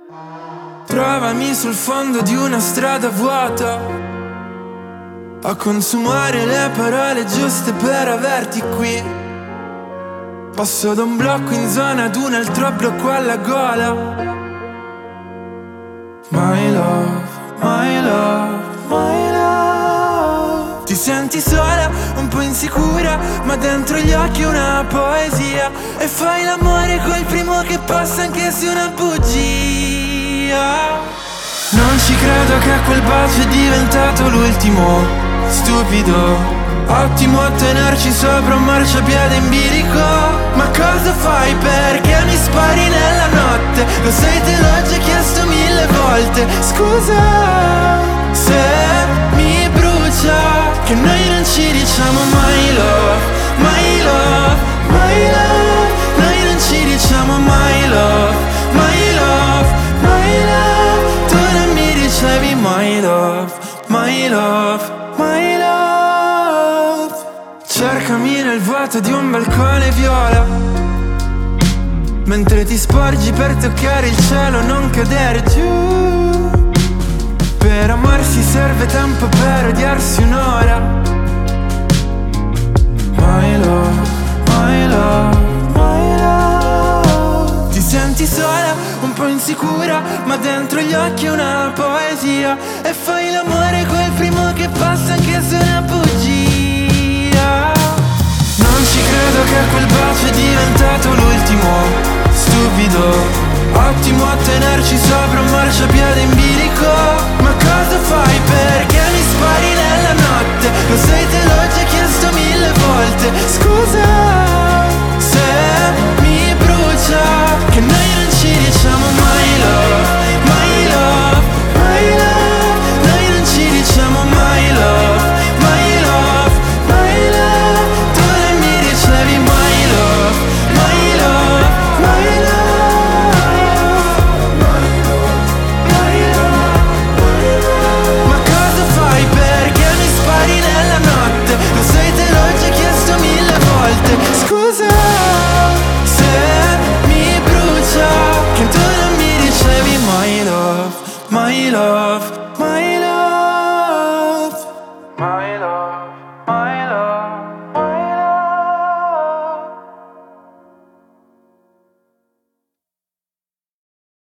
Trovami sul fondo di una strada vuota, a consumare le parole giuste per averti qui. Passo da un blocco in zona ad un altro blocco alla gola. My love, my love, my love. Ti senti sola, un po' insicura, ma dentro gli occhi una poesia. E fai l'amore col primo che passa anche se una bugia. Non ci credo che quel bacio è diventato l'ultimo. Stupido. Ottimo a tenerci sopra un marciapiede in bilico. Ma cosa fai? Perché mi spari nella notte? Lo sai, te l'ho già chiesto 1000 volte. Scusa se mi brucia che noi non ci diciamo mai love, mai love, mai love. Noi non ci diciamo mai love, mai love, mai love. Tu non mi dicevi mai love, mai love, my love. Cercami nel vuoto di un balcone viola, mentre ti sporgi per toccare il cielo, non cadere giù. Per amarsi serve tempo, per odiarsi un'ora. My love, my love, my love. Ti senti sola, un po' insicura, ma dentro gli occhi una poesia. E fai l'amore col primo che passa anche se è una bugia. Non ci credo che quel bacio è diventato l'ultimo. Stupido. Ottimo a tenerci sopra un marciapiede in bilico. Ma cosa fai? Perché mi spari nella notte? Lo sai, te l'ho già chiesto 1000 volte. Scusa